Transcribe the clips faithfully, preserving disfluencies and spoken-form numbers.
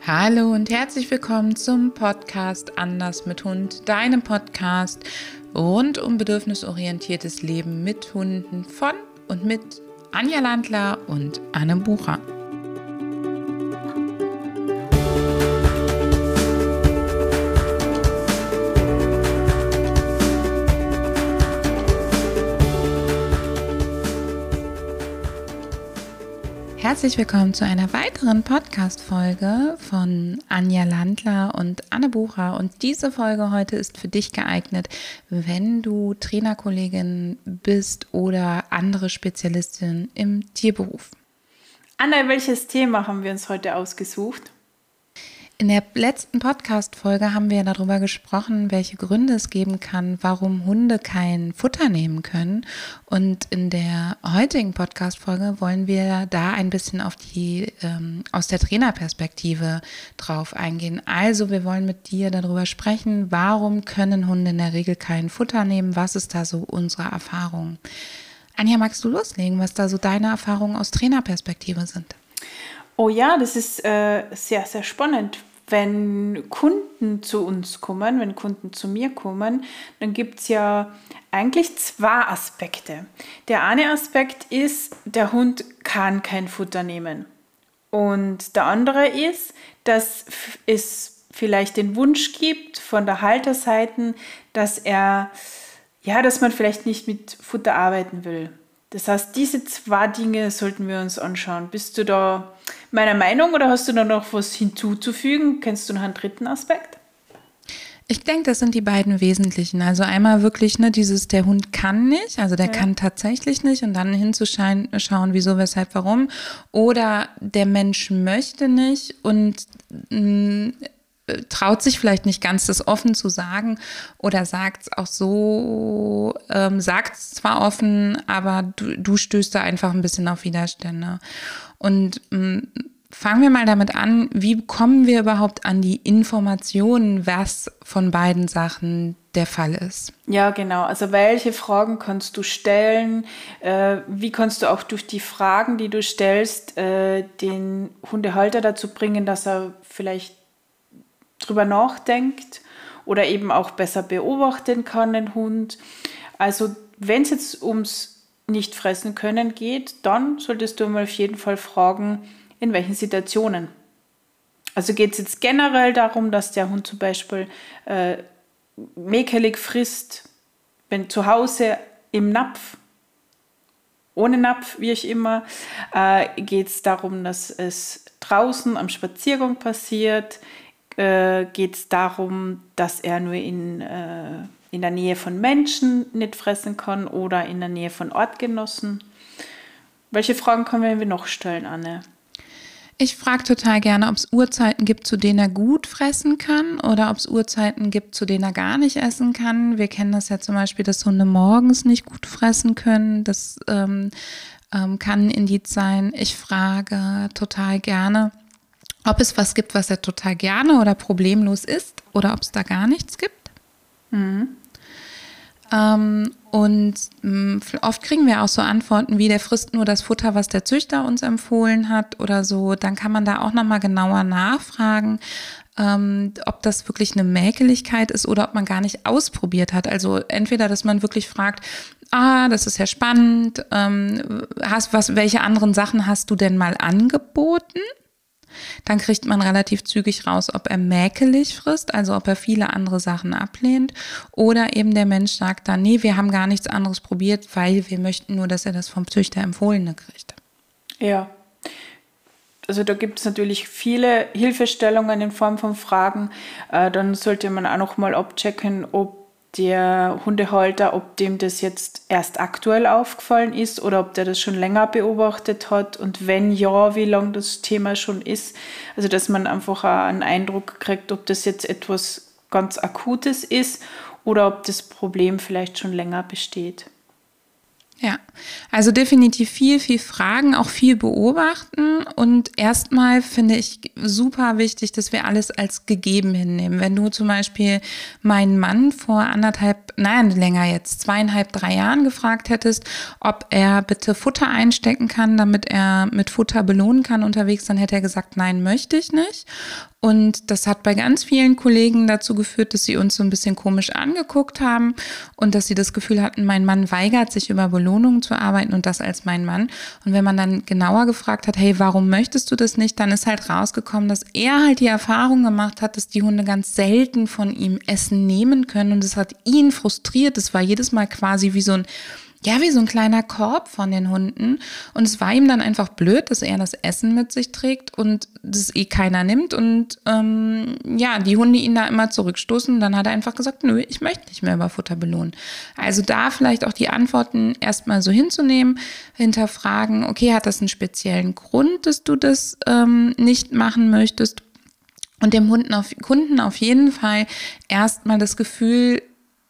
Hallo und herzlich willkommen zum Podcast Anders mit Hund, deinem Podcast rund um bedürfnisorientiertes Leben mit Hunden von und mit Anja Landler und Anne Bucher. Herzlich willkommen zu einer weiteren Podcast-Folge von Anja Landler und Anne Bucher. Und diese Folge heute ist für dich geeignet, wenn du Trainerkollegin bist oder andere Spezialistin im Tierberuf. Anne, welches Thema haben wir uns heute ausgesucht? In der letzten Podcast-Folge haben wir darüber gesprochen, welche Gründe es geben kann, warum Hunde kein Futter nehmen können. Und in der heutigen Podcast-Folge wollen wir da ein bisschen auf die ähm, aus der Trainerperspektive drauf eingehen. Also wir wollen mit dir darüber sprechen, warum können Hunde in der Regel kein Futter nehmen? Was ist da so unsere Erfahrung? Anja, magst du loslegen, was da so deine Erfahrungen aus Trainerperspektive sind? Oh ja, das ist äh, sehr, sehr spannend. Wenn Kunden zu uns kommen, wenn Kunden zu mir kommen, dann gibt es ja eigentlich zwei Aspekte. Der eine Aspekt ist, der Hund kann kein Futter nehmen. Und der andere ist, dass es vielleicht den Wunsch gibt von der Halterseite, dass er, ja, dass man vielleicht nicht mit Futter arbeiten will. Das heißt, diese zwei Dinge sollten wir uns anschauen. Bist du da meiner Meinung oder hast du da noch was hinzuzufügen? Kennst du noch einen dritten Aspekt? Ich denke, das sind die beiden wesentlichen. Also einmal wirklich, ne, dieses, der Hund kann nicht, also der ja. kann tatsächlich nicht und dann hinzuschauen, schauen, wieso, weshalb, warum. Oder der Mensch möchte nicht und mh, traut sich vielleicht nicht ganz, das offen zu sagen oder sagt es auch so, ähm, sagt es zwar offen, aber du, du stößt da einfach ein bisschen auf Widerstände. Und ähm, fangen wir mal damit an, wie kommen wir überhaupt an die Informationen, was von beiden Sachen der Fall ist? Ja, genau. Also welche Fragen kannst du stellen? Äh, wie kannst du auch durch die Fragen, die du stellst, äh, den Hundehalter dazu bringen, dass er vielleicht drüber nachdenkt oder eben auch besser beobachten kann, den Hund. Also wenn es jetzt ums Nicht-Fressen können geht, dann solltest du mal auf jeden Fall fragen, in welchen Situationen. Also geht es jetzt generell darum, dass der Hund zum Beispiel äh, mäkelig frisst, wenn zu Hause im Napf, ohne Napf, wie ich immer, äh, geht es darum, dass es draußen am Spaziergang passiert, Äh, geht es darum, dass er nur in, äh, in der Nähe von Menschen nicht fressen kann oder in der Nähe von Artgenossen. Welche Fragen können wir noch stellen, Anne? Ich frage total gerne, ob es Uhrzeiten gibt, zu denen er gut fressen kann oder ob es Uhrzeiten gibt, zu denen er gar nicht essen kann. Wir kennen das ja zum Beispiel, dass Hunde morgens nicht gut fressen können. Das ähm, ähm, kann ein Indiz sein. Ich frage total gerne, ob es was gibt, was er total gerne oder problemlos isst oder ob es da gar nichts gibt. Mhm. Ähm, und mh, oft kriegen wir auch so Antworten wie, der frisst nur das Futter, was der Züchter uns empfohlen hat oder so. Dann kann man da auch nochmal genauer nachfragen, ähm, ob das wirklich eine Mäkeligkeit ist oder ob man gar nicht ausprobiert hat. Also entweder, dass man wirklich fragt, ah, das ist ja spannend, ähm, hast, was, welche anderen Sachen hast du denn mal angeboten? Dann kriegt man relativ zügig raus, ob er mäkelig frisst, also ob er viele andere Sachen ablehnt oder eben der Mensch sagt dann, nee, wir haben gar nichts anderes probiert, weil wir möchten nur, dass er das vom Züchter Empfohlene kriegt. Ja, also da gibt es natürlich viele Hilfestellungen in Form von Fragen. Äh, dann sollte man auch noch mal abchecken, ob der Hundehalter, ob dem das jetzt erst aktuell aufgefallen ist oder ob der das schon länger beobachtet hat und wenn ja, wie lange das Thema schon ist. Also dass man einfach auch einen Eindruck kriegt, ob das jetzt etwas ganz Akutes ist oder ob das Problem vielleicht schon länger besteht. Ja, also definitiv viel, viel fragen, auch viel beobachten und erstmal finde ich super wichtig, dass wir alles als gegeben hinnehmen. Wenn du zum Beispiel meinen Mann vor anderthalb, nein, länger jetzt, zweieinhalb, drei Jahren gefragt hättest, ob er bitte Futter einstecken kann, damit er mit Futter belohnen kann unterwegs, dann hätte er gesagt, nein, möchte ich nicht. Und das hat bei ganz vielen Kollegen dazu geführt, dass sie uns so ein bisschen komisch angeguckt haben und dass sie das Gefühl hatten, mein Mann weigert sich über Belohnungen zu arbeiten und das als mein Mann. Und wenn man dann genauer gefragt hat, hey, warum möchtest du das nicht, dann ist halt rausgekommen, dass er halt die Erfahrung gemacht hat, dass die Hunde ganz selten von ihm Essen nehmen können und das hat ihn frustriert. Das war jedes Mal quasi wie so ein Ja, wie so ein kleiner Korb von den Hunden. Und es war ihm dann einfach blöd, dass er das Essen mit sich trägt und das eh keiner nimmt. Und ähm, ja, die Hunde ihn da immer zurückstoßen. Dann hat er einfach gesagt, nö, ich möchte nicht mehr über Futter belohnen. Also da vielleicht auch die Antworten erstmal so hinzunehmen, hinterfragen, okay, hat das einen speziellen Grund, dass du das ähm, nicht machen möchtest? Und dem Hunden auf, Kunden auf jeden Fall erstmal das Gefühl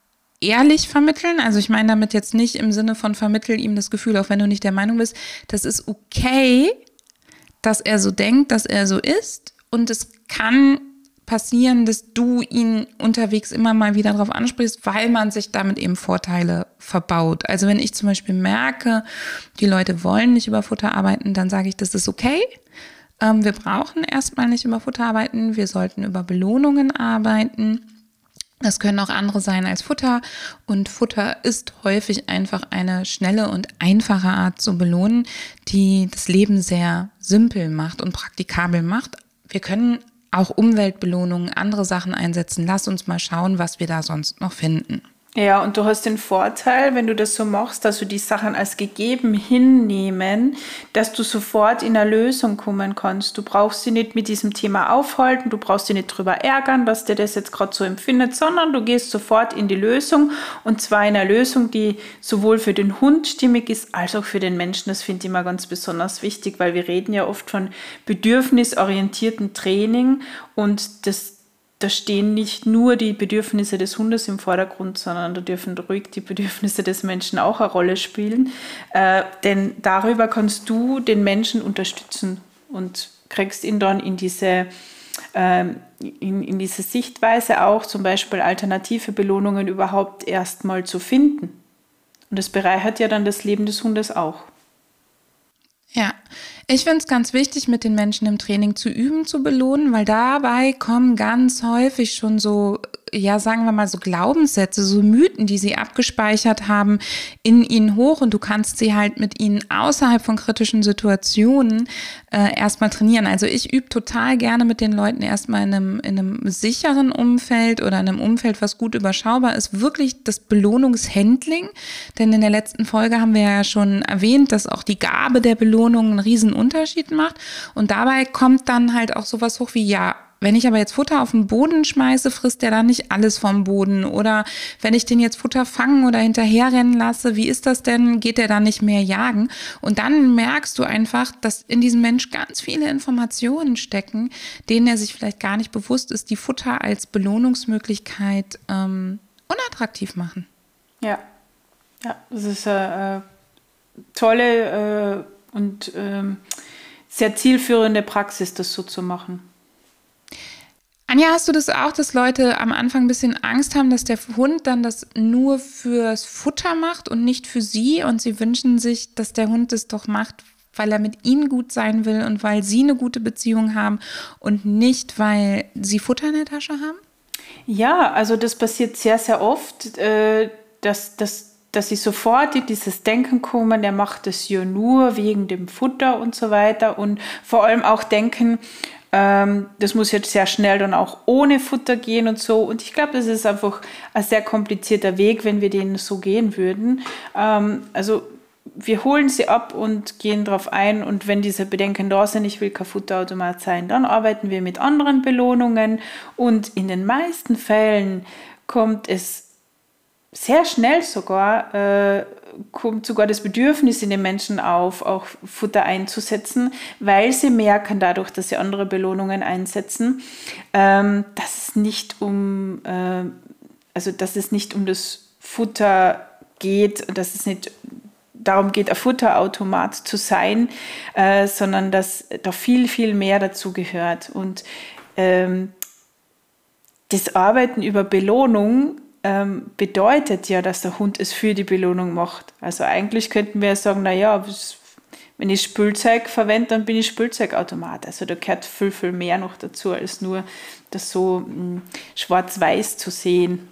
ehrlich vermitteln. Also ich meine damit jetzt nicht im Sinne von vermittel ihm das Gefühl, auch wenn du nicht der Meinung bist, das ist okay, dass er so denkt, dass er so ist. Und es kann passieren, dass du ihn unterwegs immer mal wieder darauf ansprichst, weil man sich damit eben Vorteile verbaut. Also wenn ich zum Beispiel merke, die Leute wollen nicht über Futter arbeiten, dann sage ich, das ist okay. Ähm, wir brauchen erstmal nicht über Futter arbeiten. Wir sollten über Belohnungen arbeiten. Das können auch andere sein als Futter und Futter ist häufig einfach eine schnelle und einfache Art zu belohnen, die das Leben sehr simpel macht und praktikabel macht. Wir können auch Umweltbelohnungen, andere Sachen einsetzen. Lass uns mal schauen, was wir da sonst noch finden. Ja, und du hast den Vorteil, wenn du das so machst, dass du die Sachen als gegeben hinnehmen, dass du sofort in eine Lösung kommen kannst. Du brauchst sie nicht mit diesem Thema aufhalten, du brauchst sie nicht drüber ärgern, dass der das jetzt gerade so empfindet, sondern du gehst sofort in die Lösung und zwar in eine Lösung, die sowohl für den Hund stimmig ist, als auch für den Menschen. Das finde ich immer ganz besonders wichtig, weil wir reden ja oft von bedürfnisorientierten Training und das Da stehen nicht nur die Bedürfnisse des Hundes im Vordergrund, sondern da dürfen ruhig die Bedürfnisse des Menschen auch eine Rolle spielen. Äh, denn darüber kannst du den Menschen unterstützen und kriegst ihn dann in diese, äh, in, in diese Sichtweise auch, zum Beispiel alternative Belohnungen überhaupt erstmal zu finden. Und das bereichert ja dann das Leben des Hundes auch. Ja, ich finde es ganz wichtig, mit den Menschen im Training zu üben, zu belohnen, weil dabei kommen ganz häufig schon so, ja, sagen wir mal so Glaubenssätze, so Mythen, die sie abgespeichert haben, in ihnen hoch und du kannst sie halt mit ihnen außerhalb von kritischen Situationen äh, erstmal trainieren. Also ich übe total gerne mit den Leuten erstmal in einem, in einem sicheren Umfeld oder in einem Umfeld, was gut überschaubar ist, wirklich das Belohnungshandling, denn in der letzten Folge haben wir ja schon erwähnt, dass auch die Gabe der Belohnung einen riesen Unterschied macht und dabei kommt dann halt auch sowas hoch wie, ja, wenn ich aber jetzt Futter auf den Boden schmeiße, frisst der dann nicht alles vom Boden. Oder wenn ich den jetzt Futter fangen oder hinterherrennen lasse, wie ist das denn? Geht der dann nicht mehr jagen? Und dann merkst du einfach, dass in diesem Mensch ganz viele Informationen stecken, denen er sich vielleicht gar nicht bewusst ist, die Futter als Belohnungsmöglichkeit ähm, unattraktiv machen. Ja, ja, das ist eine äh, tolle äh, und äh, sehr zielführende Praxis, das so zu machen. Anja, hast du das auch, dass Leute am Anfang ein bisschen Angst haben, dass der Hund dann das nur fürs Futter macht und nicht für sie und sie wünschen sich, dass der Hund das doch macht, weil er mit ihnen gut sein will und weil sie eine gute Beziehung haben und nicht, weil sie Futter in der Tasche haben? Ja, also das passiert sehr, sehr oft, äh, dass, dass, dass sie sofort in dieses Denken kommen, der macht das ja nur wegen dem Futter und so weiter und vor allem auch denken, das muss jetzt sehr schnell dann auch ohne Futter gehen und so. Und ich glaube, das ist einfach ein sehr komplizierter Weg, wenn wir den so gehen würden. Also wir holen sie ab und gehen darauf ein. Und wenn diese Bedenken da sind, ich will kein Futterautomat sein, dann arbeiten wir mit anderen Belohnungen. Und in den meisten Fällen kommt es sehr schnell sogar, äh, kommt sogar das Bedürfnis in den Menschen auf, auch Futter einzusetzen, weil sie merken dadurch, dass sie andere Belohnungen einsetzen, ähm, dass es nicht um, äh, also dass es nicht um das Futter geht, dass es nicht darum geht, ein Futterautomat zu sein, äh, sondern dass da viel, viel mehr dazu gehört. Und ähm, das Arbeiten über Belohnung bedeutet ja, dass der Hund es für die Belohnung macht. Also eigentlich könnten wir sagen, naja, Wenn ich Spülzeug verwende, dann bin ich Spülzeugautomat. Also da gehört viel, viel mehr noch dazu, als nur das so mh, schwarz-weiß zu sehen.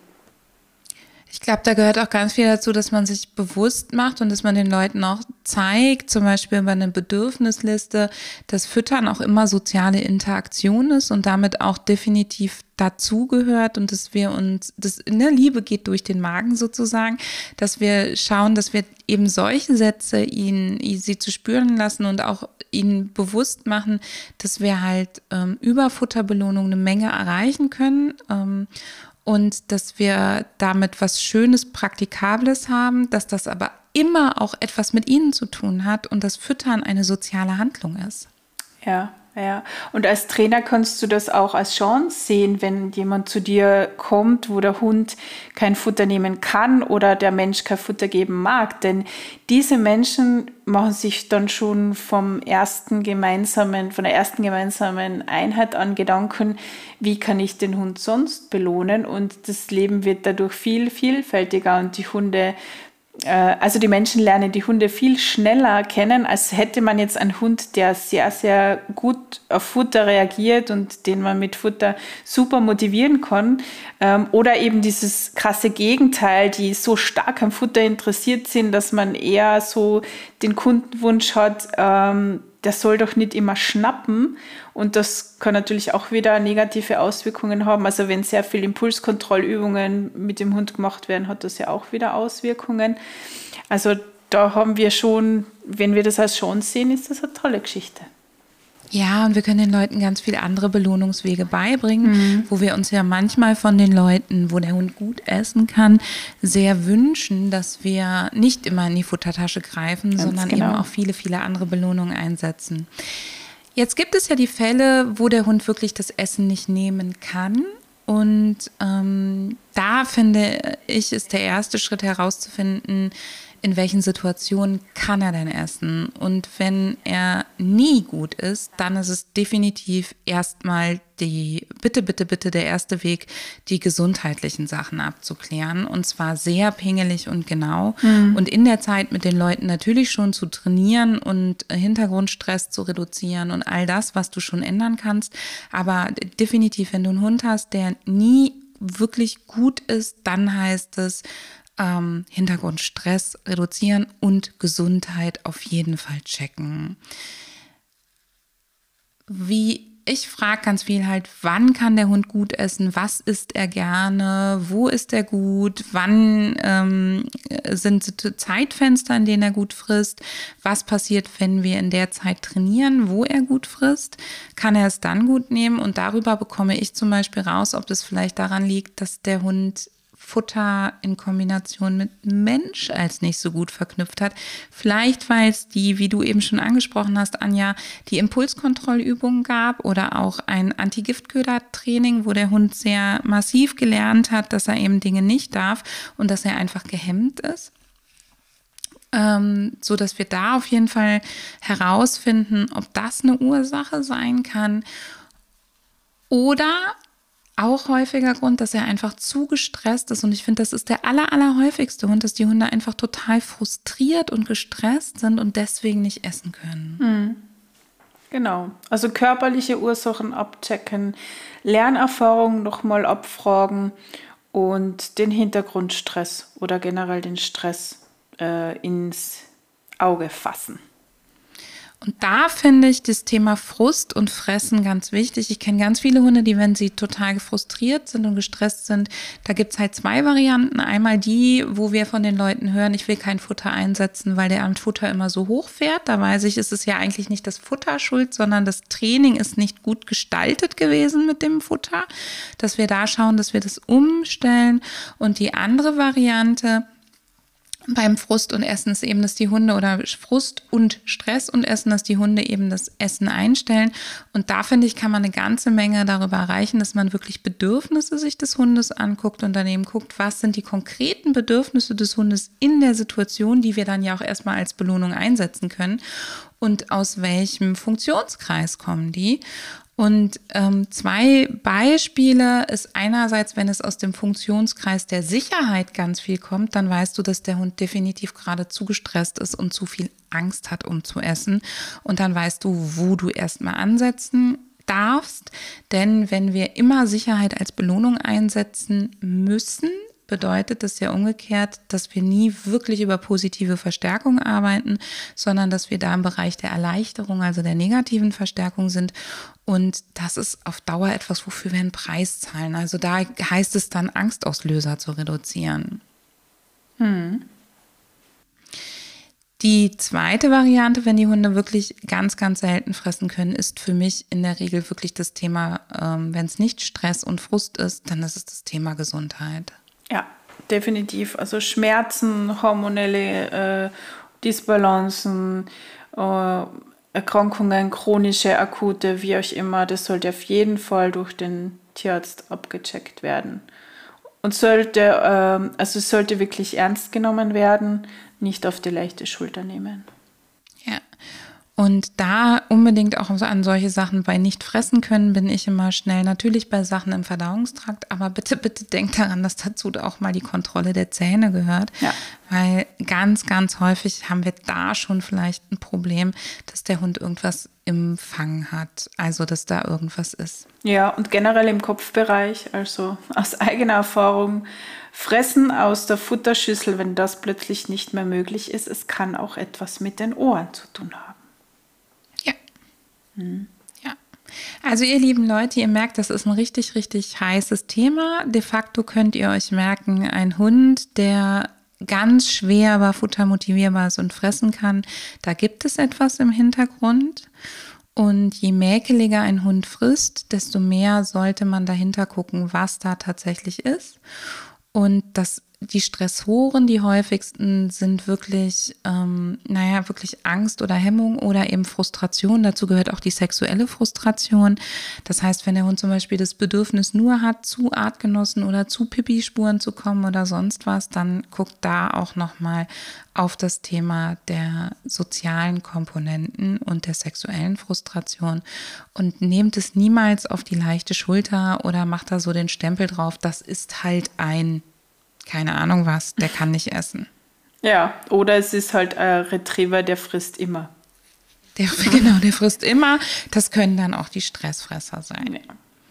Ich glaube, da gehört auch ganz viel dazu, dass man sich bewusst macht und dass man den Leuten auch zeigt, zum Beispiel über eine Bedürfnisliste, dass Füttern auch immer soziale Interaktion ist und damit auch definitiv dazugehört und dass wir uns, das in der Liebe geht durch den Magen sozusagen, dass wir schauen, dass wir eben solche Sätze ihnen, sie zu spüren lassen und auch ihnen bewusst machen, dass wir halt ähm, über Futterbelohnung eine Menge erreichen können, ähm, und dass wir damit was Schönes, Praktikables haben, dass das aber immer auch etwas mit ihnen zu tun hat und das Füttern eine soziale Handlung ist. Ja, ja. Und als Trainer kannst du das auch als Chance sehen, wenn jemand zu dir kommt, wo der Hund kein Futter nehmen kann oder der Mensch kein Futter geben mag. Denn diese Menschen machen sich dann schon vom ersten gemeinsamen, von der ersten gemeinsamen Einheit an Gedanken, wie kann ich den Hund sonst belohnen? Und das Leben wird dadurch viel vielfältiger und die Hunde Also die Menschen lernen die Hunde viel schneller kennen, als hätte man jetzt einen Hund, der sehr, sehr gut auf Futter reagiert und den man mit Futter super motivieren kann. Oder eben dieses krasse Gegenteil, die so stark am Futter interessiert sind, dass man eher so den Kundenwunsch hat, der soll doch nicht immer schnappen. Und das kann natürlich auch wieder negative Auswirkungen haben. Also wenn sehr viel Impulskontrollübungen mit dem Hund gemacht werden, hat das ja auch wieder Auswirkungen. Also da haben wir schon, wenn wir das als Chance sehen, ist das eine tolle Geschichte. Ja, und wir können den Leuten ganz viele andere Belohnungswege beibringen, mhm. wo wir uns ja manchmal von den Leuten, wo der Hund gut essen kann, sehr wünschen, dass wir nicht immer in die Futtertasche greifen, ganz sondern genau. eben auch viele, viele andere Belohnungen einsetzen. Jetzt gibt es ja die Fälle, wo der Hund wirklich das Essen nicht nehmen kann. Und ähm, da finde ich, ist der erste Schritt herauszufinden, in welchen Situationen kann er denn essen. Und wenn er nie gut ist, dann ist es definitiv erstmal die, bitte, bitte, bitte der erste Weg, die gesundheitlichen Sachen abzuklären. Und zwar sehr pingelig und genau. Mhm. Und in der Zeit mit den Leuten natürlich schon zu trainieren und Hintergrundstress zu reduzieren und all das, was du schon ändern kannst. Aber definitiv, wenn du einen Hund hast, der nie wirklich gut ist, dann heißt es, Ähm, Hintergrundstress reduzieren und Gesundheit auf jeden Fall checken. Wie ich frage ganz viel halt, wann kann der Hund gut essen, was isst er gerne, wo ist er gut, wann ähm, sind Zeitfenster, in denen er gut frisst, was passiert, wenn wir in der Zeit trainieren, wo er gut frisst, kann er es dann gut nehmen und darüber bekomme ich zum Beispiel raus, ob das vielleicht daran liegt, dass der Hund Futter in Kombination mit Mensch als nicht so gut verknüpft hat. Vielleicht, weil es die, wie du eben schon angesprochen hast, Anja, die Impulskontrollübungen gab oder auch ein Anti-Giftköder-Training, wo der Hund sehr massiv gelernt hat, dass er eben Dinge nicht darf und dass er einfach gehemmt ist. Ähm, so dass wir da auf jeden Fall herausfinden, ob das eine Ursache sein kann oder auch häufiger Grund, dass er einfach zu gestresst ist. Und ich finde, das ist der aller, allerhäufigste Grund, dass die Hunde einfach total frustriert und gestresst sind und deswegen nicht essen können. Hm. Genau. Also körperliche Ursachen abchecken, Lernerfahrungen nochmal abfragen und den Hintergrundstress oder generell den Stress äh, ins Auge fassen. Und da finde ich das Thema Frust und Fressen ganz wichtig. Ich kenne ganz viele Hunde, die, wenn sie total frustriert sind und gestresst sind, da gibt es halt zwei Varianten. Einmal die, wo wir von den Leuten hören, ich will kein Futter einsetzen, weil der am Futter immer so hoch fährt. Da weiß ich, ist es ja eigentlich nicht das Futter schuld, sondern das Training ist nicht gut gestaltet gewesen mit dem Futter. Dass wir da schauen, dass wir das umstellen. Und die andere Variante beim Frust und Essen ist eben, dass die Hunde oder Frust und Stress und Essen, dass die Hunde eben das Essen einstellen. Und da finde ich, kann man eine ganze Menge darüber erreichen, dass man wirklich Bedürfnisse sich des Hundes anguckt und dann eben guckt, was sind die konkreten Bedürfnisse des Hundes in der Situation, die wir dann ja auch erstmal als Belohnung einsetzen können und aus welchem Funktionskreis kommen die. Und ähm, zwei Beispiele ist einerseits, wenn es aus dem Funktionskreis der Sicherheit ganz viel kommt, dann weißt du, dass der Hund definitiv gerade zu gestresst ist und zu viel Angst hat, um zu essen. Und dann weißt du, wo du erstmal ansetzen darfst. Denn wenn wir immer Sicherheit als Belohnung einsetzen müssen, bedeutet das ja umgekehrt, dass wir nie wirklich über positive Verstärkung arbeiten, sondern dass wir da im Bereich der Erleichterung, also der negativen Verstärkung sind. Und das ist auf Dauer etwas, wofür wir einen Preis zahlen. Also da heißt es dann, Angstauslöser zu reduzieren. Hm. Die zweite Variante, wenn die Hunde wirklich ganz, ganz selten fressen können, ist für mich in der Regel wirklich das Thema, ähm, wenn es nicht Stress und Frust ist, dann ist es das Thema Gesundheit. Ja, definitiv. Also Schmerzen, hormonelle äh, Disbalancen, äh, Erkrankungen, chronische, akute, wie auch immer, das sollte auf jeden Fall durch den Tierarzt abgecheckt werden. Und sollte, äh, also es sollte wirklich ernst genommen werden, nicht auf die leichte Schulter nehmen. Ja. Und da unbedingt auch an solche Sachen bei nicht fressen können, bin ich immer schnell. Natürlich bei Sachen im Verdauungstrakt, aber bitte, bitte denkt daran, dass dazu auch mal die Kontrolle der Zähne gehört. Ja. Weil ganz, ganz häufig haben wir da schon vielleicht ein Problem, dass der Hund irgendwas im Fang hat, also dass da irgendwas ist. Ja, und generell im Kopfbereich, also aus eigener Erfahrung, Fressen aus der Futterschüssel, wenn das plötzlich nicht mehr möglich ist, es kann auch etwas mit den Ohren zu tun haben. Ja. Hm. Ja. Also ihr lieben Leute, ihr merkt, das ist ein richtig, richtig heißes Thema. De facto könnt ihr euch merken, ein Hund, der ganz schwer aber futtermotivierbar ist und fressen kann, da gibt es etwas im Hintergrund. Und je mäkeliger ein Hund frisst, desto mehr sollte man dahinter gucken, was da tatsächlich ist. Und das, die Stressoren, die häufigsten, sind wirklich, ähm, naja, wirklich Angst oder Hemmung oder eben Frustration. Dazu gehört auch die sexuelle Frustration. Das heißt, wenn der Hund zum Beispiel das Bedürfnis nur hat, zu Artgenossen oder zu Pipi-Spuren zu kommen oder sonst was, dann guckt da auch nochmal auf das Thema der sozialen Komponenten und der sexuellen Frustration und nehmt es niemals auf die leichte Schulter oder macht da so den Stempel drauf, das ist halt ein, keine Ahnung was, der kann nicht essen. Ja, oder es ist halt ein Retriever, der frisst immer. Der, genau, der frisst immer. Das können dann auch die Stressfresser sein. Ja.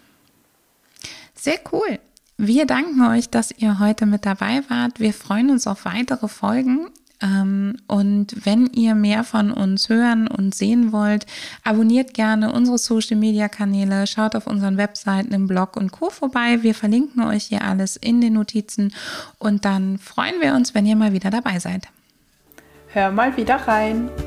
Sehr cool. Wir danken euch, dass ihr heute mit dabei wart. Wir freuen uns auf weitere Folgen. Und wenn ihr mehr von uns hören und sehen wollt, abonniert gerne unsere Social-Media-Kanäle, schaut auf unseren Webseiten, im Blog und Co. vorbei. Wir verlinken euch hier alles in den Notizen und dann freuen wir uns, wenn ihr mal wieder dabei seid. Hör mal wieder rein.